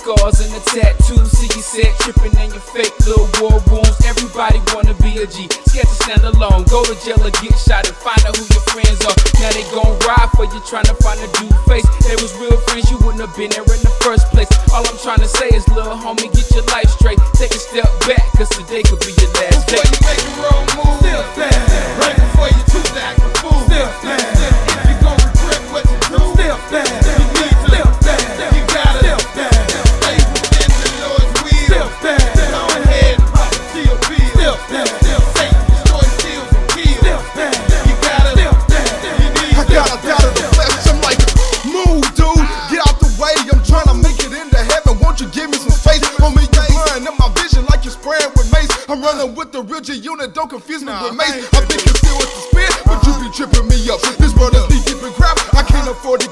scars and the tattoos. See you said tripping in your fake little war wounds. Everybody wanna be a G, scared to stand alone. Go to jail or get shot and find out who your friends are. Now they gon' ride for you, trying to find a dude face. They was real friends, you wouldn't have been there in the first place. All I'm trying to say is, little homie, get your life straight. Take a step back, cause today could be your last day. Before you make a wrong move, still stand. Right before you choose to act a fool, still stand. If you gon' regret what you do, still stand. You need to still stand. You gotta still stand. Stay within the Lord's will. Still stand. Go ahead and pop a T.O.P. Still stand. Satan destroys, steals, and kills. Still stand. You gotta still stand. You need to I got out of the flesh, I'm like, move, dude, get out the way. I'm trying to make it into heaven. Won't you give me some space? Homie, you blind in my vision like you're spraying with mace. I'm running with the real G unit, don't confuse me with mace. I think it's still with the spirit, but you be tripping me up. This world is deep in crap, I can't afford to